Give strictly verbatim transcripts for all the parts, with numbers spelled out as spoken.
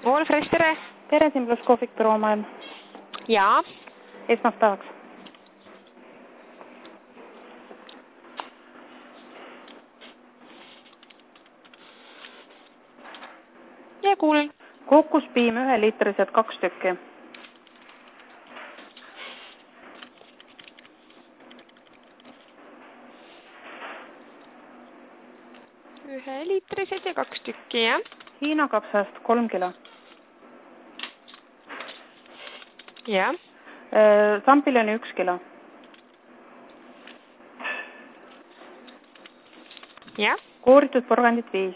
All Fresh, tere! Tere, siin pluss kohvik Büroomael. Jaa. Esmaspäevaks. Ja kuulen. Kokkuspiim ühe liitrised kaks tükki. Ühe liitrised ja kaks tükki, jah. Hiina kapsast kolm kilo. Jah. Sampiljoni üks kilo. Jah. Kooritud porgandit viis.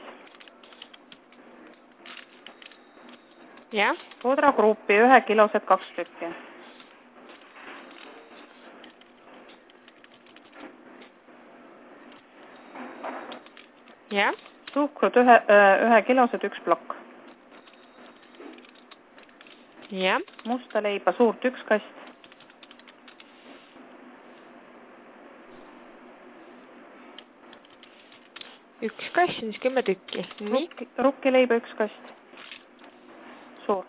Jah. Podragruupi ühe kilosed kaks tükki. Jah. Suhkrut ühe, ühe kilosed üks plokk. Jah. Musta leiba suurt üks kast. Üks kast, siis kümme tükki. Rukki, rukki leiba üks kast. Suur.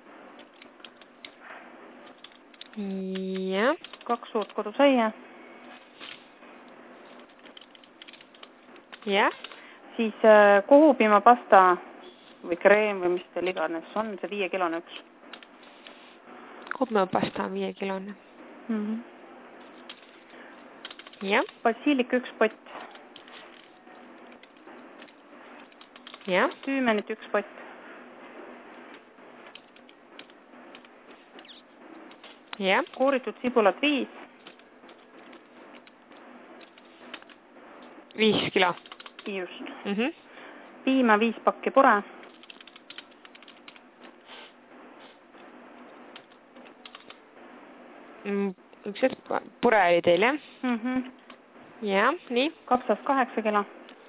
Jah. Kaks suurt kodusaia. Jah. Siis kohupiimapasta või kreem või mis teil iganes on, see viie kilone üks. Kohupiimapasta on viie kilone. Mm -hmm. Jah. Basiilik üks pott. Jah. Tüümenit üks pott. Jah. Kooritud sibulat viis. Viis kilo. Just. Mm -hmm. Piima viis pakki pure. Mm, üks hetk pure oli teil, jah? Mm -hmm. Jah, nii. Kapsas kaheksa kilo.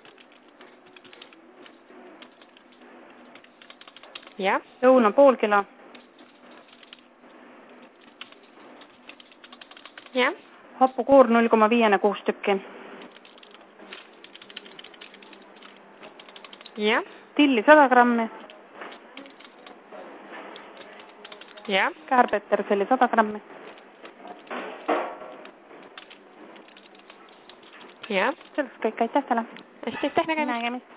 Jah. Õuna pool kilo. Jah. Hapukoor null koma viis kuus tükki. Jah. Tilli sada grammi. Jah. Käärpeterselli sada grammi. Jah. Sellest kõik, aitäh teile. Hästi, aitäh nägemist. Nägemist.